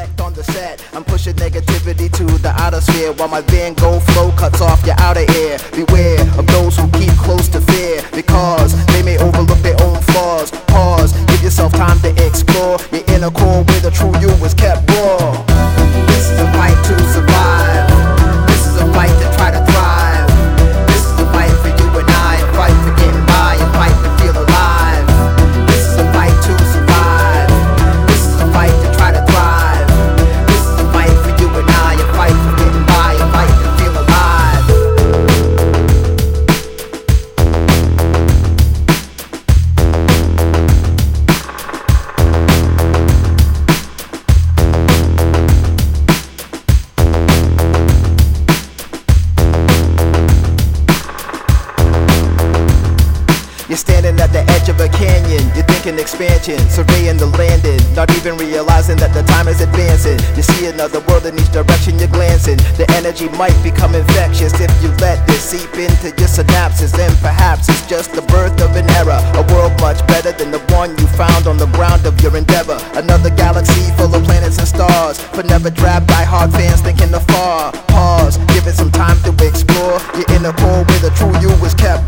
intellect on the set. I'm pushing negativity to the outer sphere, while my Van Gogh flow cuts off your outer ear. Beware of those who keep close to fear, because they may overlook their own flaws. Pause, give yourself time to explore your inner core where the true you was kept raw. This is a fight to survive. This is a fight to try to thrive. This is a fight for you and I, a fight for getting by, a fight to feel alive. This is a fight to survive. This is a fight to try to thrive. This is a fight for you and I, a fight for getting by, a fight to feel alive. You're standing at the edge of a canyon, you're thinking expansion, surveying the landing, not even realizing that the time is advancing. You see another world in each direction you're glancing. The energy might become infectious if you let this seep into your synapses. And perhaps it's just the birth of an era, a world much better than the one you found on the ground of your endeavor. Another galaxy full of planets and stars, but never drab die-hard fans thinking afar. Pause, give it some time to explore your inner core where the true you was kept